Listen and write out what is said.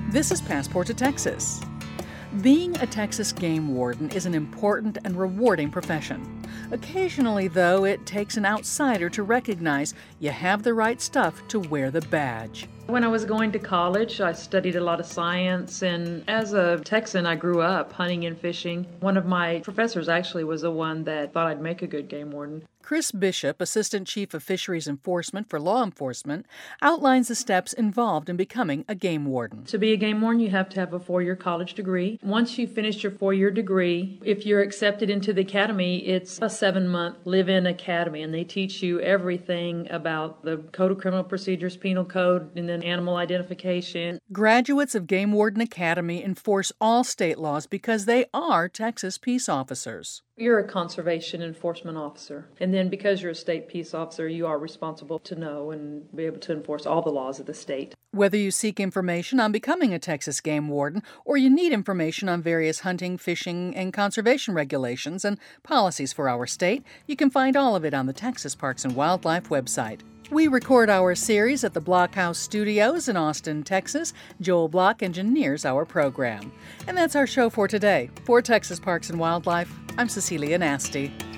This is Passport to Texas. Being a Texas game warden is an important and rewarding profession. Occasionally, though, it takes an outsider to recognize you have the right stuff to wear the badge. When I was going to college, I studied a lot of science, and as a Texan, I grew up hunting and fishing. One of my professors actually was the one that thought I'd make a good game warden. Chris Bishop, Assistant Chief of Fisheries Enforcement for law enforcement, outlines the steps involved in becoming a game warden. To be a game warden, you have to have a 4-year college degree. Once you finish your 4-year degree, if you're accepted into the academy, it's a 7-month live-in academy, and they teach you everything about the Code of Criminal Procedures, Penal Code, and then animal identification. Graduates of Game Warden Academy enforce all state laws because they are Texas peace officers. You're a conservation enforcement officer, and then because you're a state peace officer, you are responsible to know and be able to enforce all the laws of the state. Whether you seek information on becoming a Texas game warden or you need information on various hunting, fishing, and conservation regulations and policies for our state, you can find all of it on the Texas Parks and Wildlife website. We record our series at the Blockhouse Studios in Austin, Texas. Joel Block engineers our program. And that's our show for today. For Texas Parks and Wildlife, I'm Cecilia Nasty.